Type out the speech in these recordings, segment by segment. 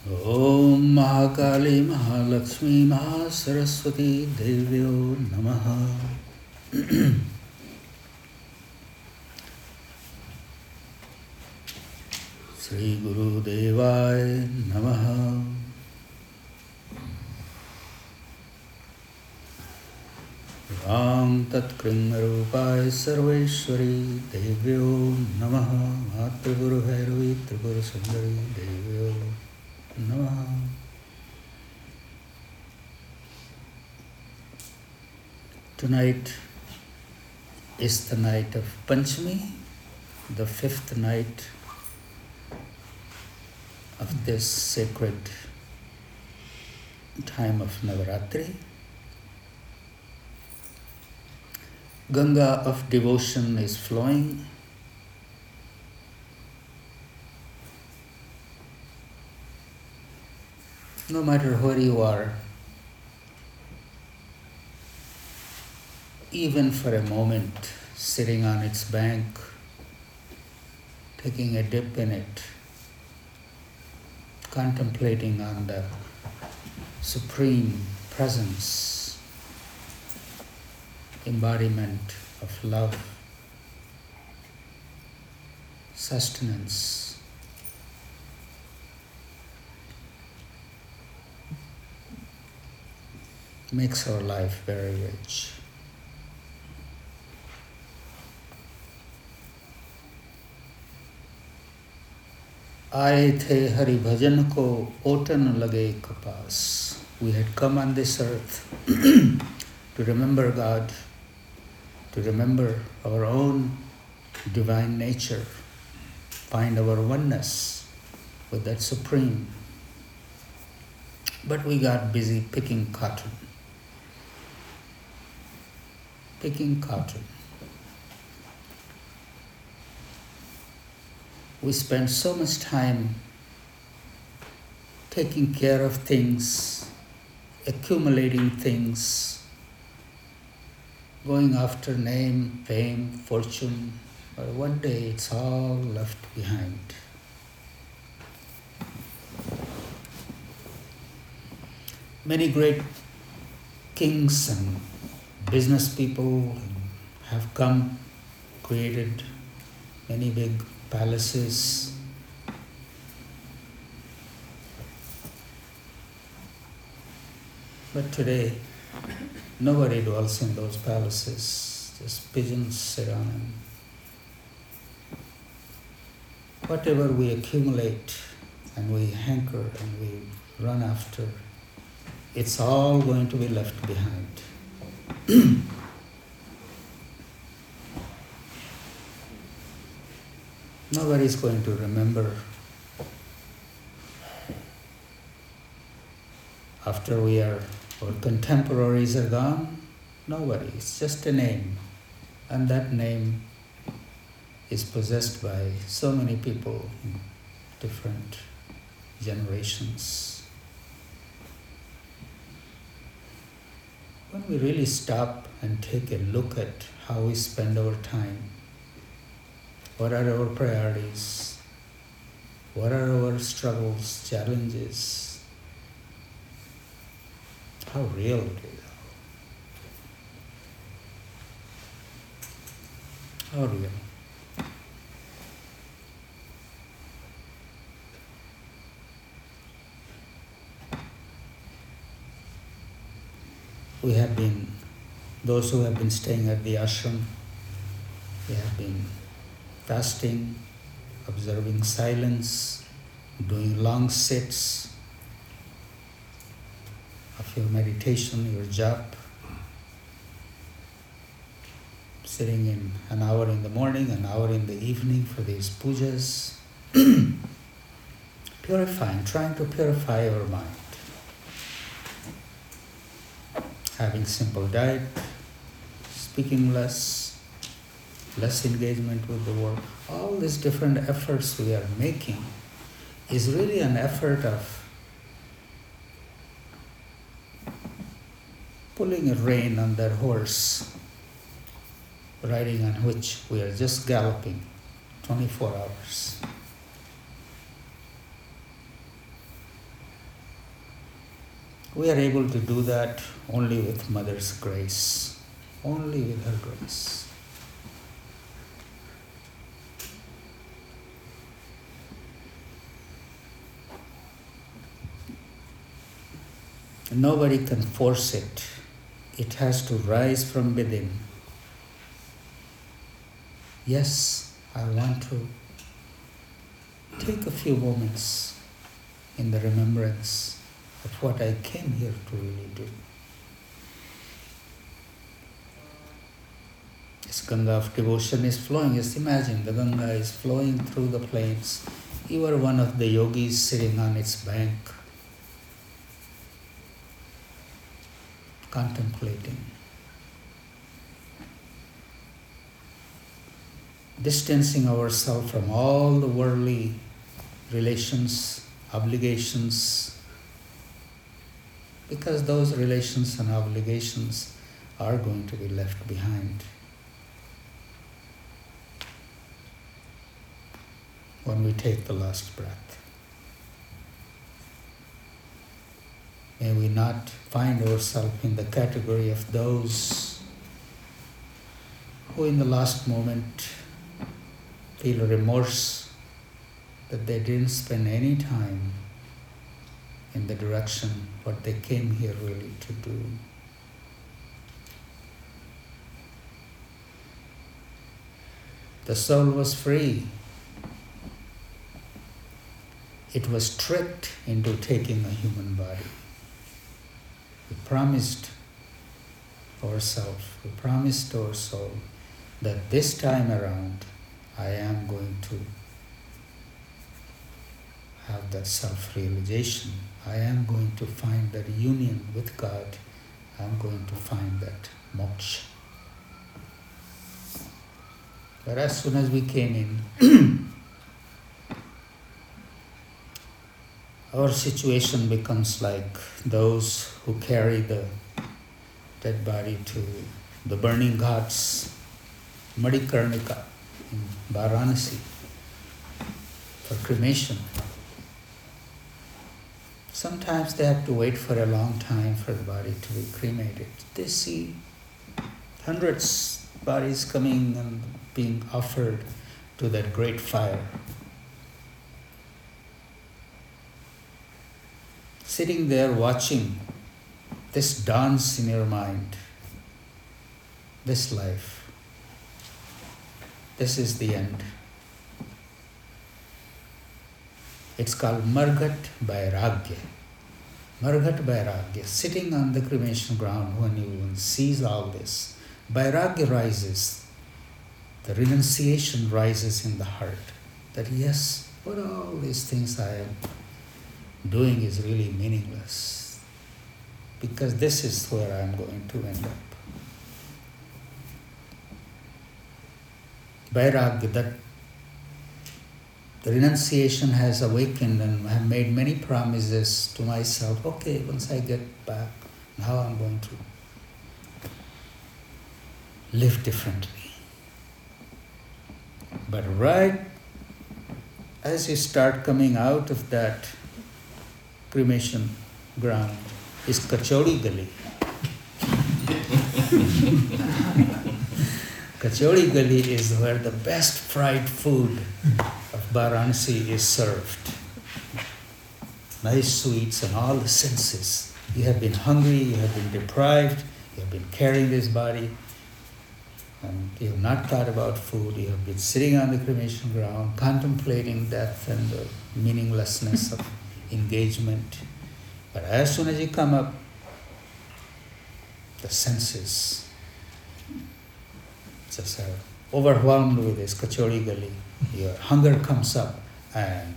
Om Mahakali Mahalakshmi Mahasaraswati Devyo Namaha. Sri Guru Devaya Namaha. Ram Tat Krimarupaya Sarveshwari Devyo Namaha. Matriguru Bhairavi Tripura Sundari Devyo Namaha. Tonight is the night of Panchami, the fifth night of this sacred time of Navaratri. Ganga of devotion is flowing. No matter where you are, even for a moment, sitting on its bank, taking a dip in it, contemplating on the supreme presence, embodiment of love, sustenance, makes our life very rich. आए थे हरि भजन को ओटन लगे कपास. We had come on this earth to remember God, to remember our own divine nature, find our oneness with that supreme. But we got busy picking cotton. Picking cotton. We spend so much time taking care of things, accumulating things, going after name, fame, fortune, but one day it's all left behind. Many great kings and business people have come, created many big palaces. But today, nobody dwells in those palaces, just pigeons sit on them. Whatever we accumulate and we hanker and we run after, it's all going to be left behind. Nobody is going to remember after our contemporaries are gone. Nobody. It's just a name. And that name is possessed by so many people in different generations. When we really stop and take a look at how we spend our time, what are our priorities? What are our struggles, challenges? How real it is. How real. We have been, those who have been staying at the ashram, we have been fasting, observing silence, doing long sits of your meditation, your jap, sitting in an hour in the morning, an hour in the evening for these pujas, purifying, trying to purify our mind, having simple diet, speaking less engagement with the world. All these different efforts we are making is really an effort of pulling a rein on that horse, riding on which we are just galloping 24 hours. We are able to do that only with Mother's grace, only with her grace. Nobody can force it. It has to rise from within. Yes, I want to take a few moments in the remembrance of what I came here to really do. This Ganga of devotion is flowing. Just imagine the Ganga is flowing through the plains. You are one of the yogis sitting on its bank, contemplating, distancing ourselves from all the worldly relations, obligations, because those relations and obligations are going to be left behind when we take the last breath. May we not find ourselves in the category of those who in the last moment feel remorse that they didn't spend any time in the direction what they came here really to do. The soul was free. It was tricked into taking a human body. We promised ourselves, we promised our soul that this time around I am going to have that self-realization. I am going to find that union with God. I am going to find that moksha. But as soon as we came in, our situation becomes like those who carry the dead body to the burning ghats, Madhikarnika in Varanasi for cremation. Sometimes they have to wait for a long time for the body to be cremated. They see hundreds of bodies coming and being offered to that great fire. Sitting there watching this dance in your mind, this life, this is the end. It's called Margat Vairagya. Margat Vairagya, sitting on the cremation ground when you sees all this, Vairagya rises, the renunciation rises in the heart that yes, what all these things I am doing is really meaningless because this is where I am going to end up. Vairagya, that the renunciation has awakened and I have made many promises to myself. Okay, once I get back, now I'm going to live differently. But right as you start coming out of that cremation ground is Kachori Gali. Kachori Gali is where the best fried food of Varanasi is served. Nice sweets and all the senses. You have been hungry, you have been deprived, you have been carrying this body, and you have not thought about food, you have been sitting on the cremation ground, contemplating death and the meaninglessness of engagement. But as soon as you come up, the senses just are overwhelmed with this Kachori Gali. Your hunger comes up and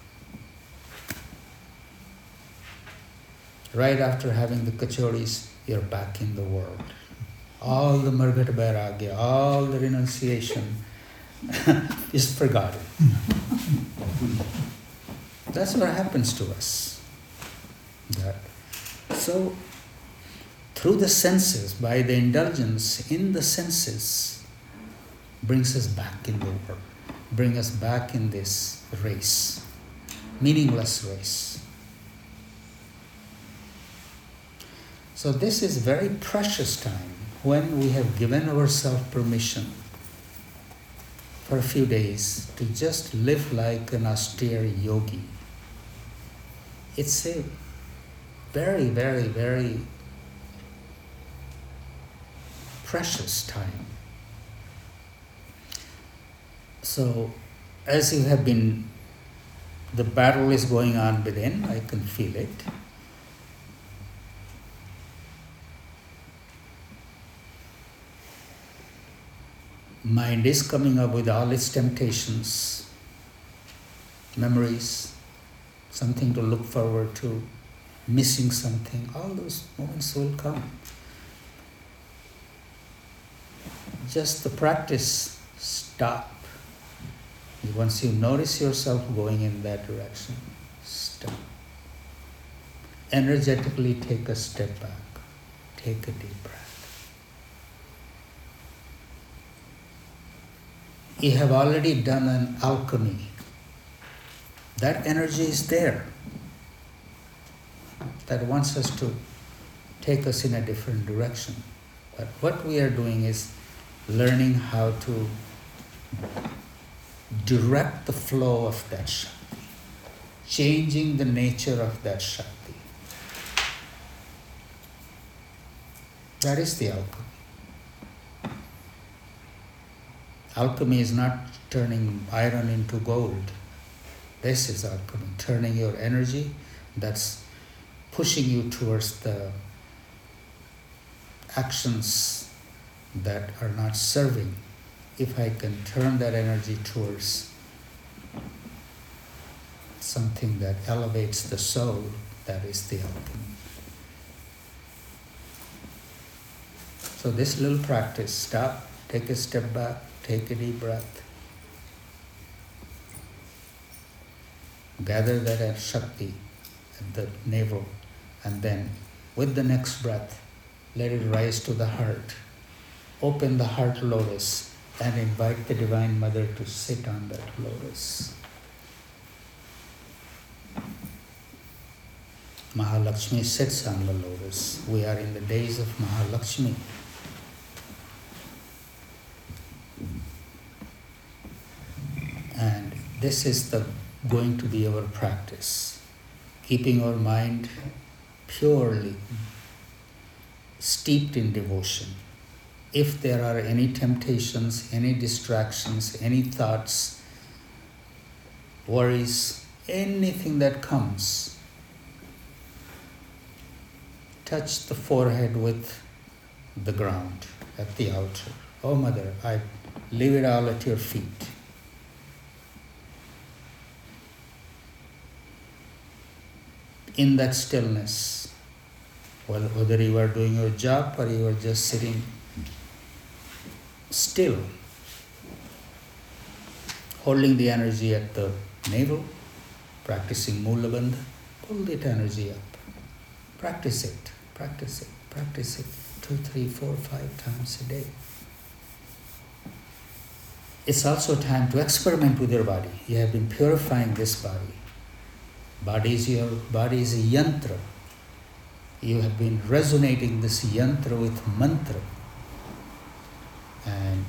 right after having the kachoris, you're back in the world. All the Margat Vairagya, all the renunciation is forgotten. That's what happens to us. So, through the senses, by the indulgence in the senses, brings us back in the world, bring us back in this race, meaningless race. So this is very precious time when we have given ourselves permission for a few days to just live like an austere yogi. It's a very, very, very precious time. So as you have been, the battle is going on within, I can feel it. Mind is coming up with all its temptations, memories, something to look forward to, missing something. All those moments will come. Just the practice, stop. Once you notice yourself going in that direction, stop. Energetically take a step back. Take a deep breath. You have already done an alchemy. That energy is there. That wants us to take us in a different direction. But what we are doing is learning how to direct the flow of that Shakti, changing the nature of that Shakti. That is the alchemy. Alchemy is not turning iron into gold. This is alchemy, turning your energy that's pushing you towards the actions that are not serving. If I can turn that energy towards something that elevates the soul, that is the alchemy. So this little practice, stop, take a step back, take a deep breath. Gather that Shakti at the navel, and then with the next breath, let it rise to the heart. Open the heart lotus and invite the Divine Mother to sit on that lotus. Mahalakshmi sits on the lotus. We are in the days of Mahalakshmi. And this is going to be our practice, keeping our mind purely steeped in devotion. If there are any temptations, any distractions, any thoughts, worries, anything that comes, touch the forehead with the ground at the altar. Oh Mother, I leave it all at your feet. In that stillness, whether you are doing your job or you are just sitting still, holding the energy at the navel, practicing Mula Bandha, pull that energy up. Practice it, practice it, practice it 2, 3, 4, 5 times a day. It's also time to experiment with your body. You have been purifying this body. Body is a yantra. You have been resonating this yantra with mantra. And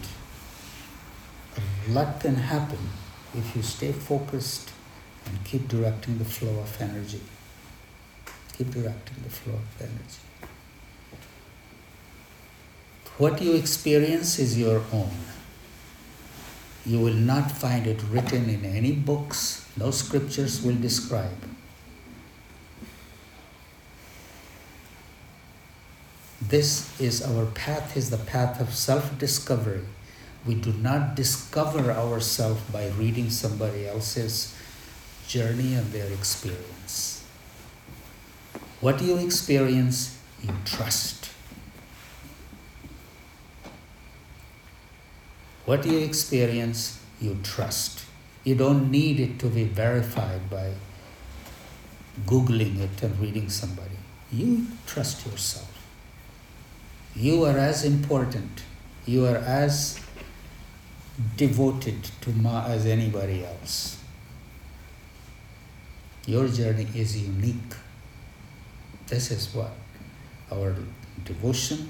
a lot can happen if you stay focused and keep directing the flow of energy. Keep directing the flow of energy. What you experience is your own. You will not find it written in any books. No scriptures will describe. This is our path, is the path of self-discovery. We do not discover ourselves by reading somebody else's journey and their experience. What you experience, you trust. What you experience, you trust. You don't need it to be verified by Googling it and reading somebody. You trust yourself. You are as important. You are as devoted to Ma as anybody else. Your journey is unique. This is what our devotion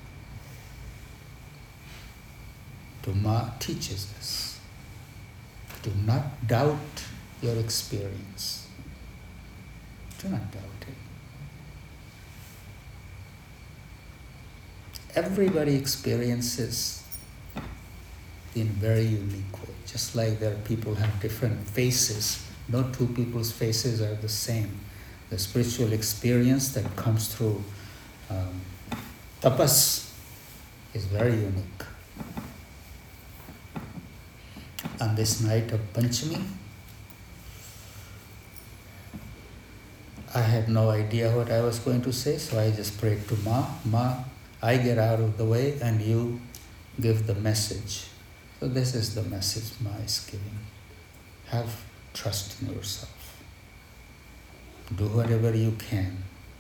to Ma teaches us. Do not doubt your experience. Do not doubt it. Everybody experiences in very unique way. Just like there are people have different faces. No two people's faces are the same. The spiritual experience that comes through tapas is very unique. On this night of Panchami, I had no idea what I was going to say, so I just prayed to Ma. Ma, I get out of the way and you give the message. So this is the message Ma is giving. Have trust in yourself. Do whatever you can.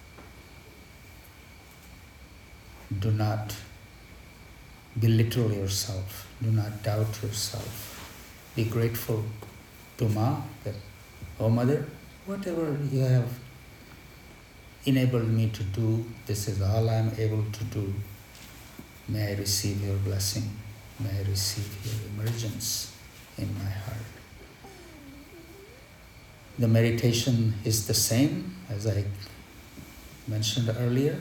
Do not belittle yourself. Do not doubt yourself. Be grateful to Ma that, oh Mother, whatever you have enabled me to do, this is all I am able to do. May I receive your blessing. May I receive your emergence in my heart. The meditation is the same as I mentioned earlier.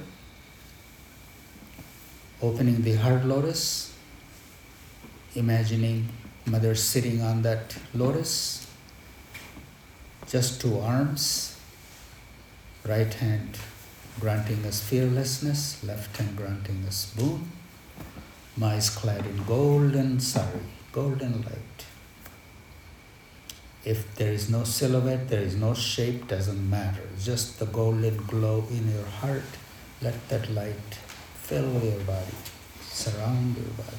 Opening the heart lotus, imagining Mother sitting on that lotus, just two arms, right hand granting us fearlessness, left hand granting us boon. Ma is clad in golden sari, golden light. If there is no silhouette, there is no shape, doesn't matter. Just the golden glow in your heart. Let that light fill your body, surround your body.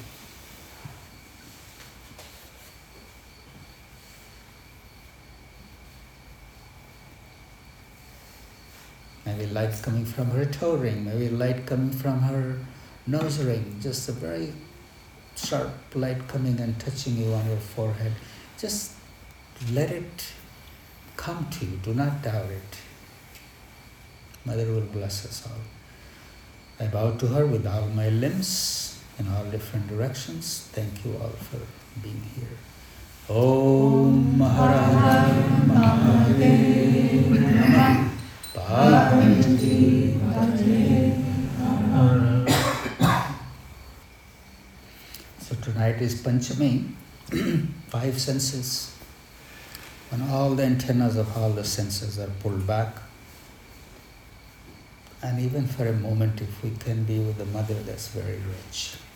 Maybe light coming from her toe ring, maybe light coming from her nose ring, just a very sharp light coming and touching you on your forehead. Just let it come to you, do not doubt it. Mother will bless us all. I bow to her with all my limbs in all different directions. Thank you all for being here. Om Har Har Mahadev Namah. Parvati Pate Namah. So tonight is Panchami, 5 senses. When all the antennas of all the senses are pulled back, and even for a moment, if we can be with the Mother, that's very rich.